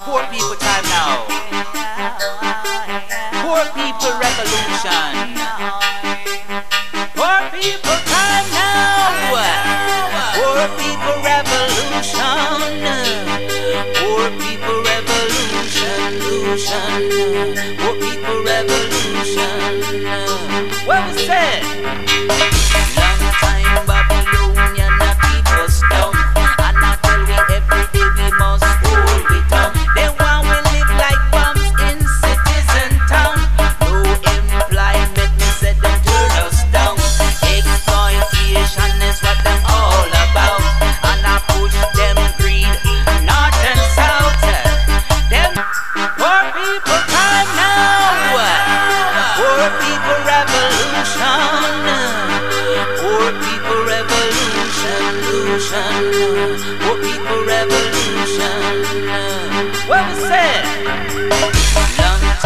Poor people time now. Poor people revolution. Poor people time now. Poor people revolution. Poor people revolution. Poor people revolution. What was said? Long time Babylonian keep us down, and I tell we every day we must hold it down. They want we live like bombs in cities and town. No employment, me said them turn us down. Exploitation is what them all about, and I push them greed north and south. Them poor people time now. Poor people revolution. Poor people revolution. Poor people revolution. What was said? Long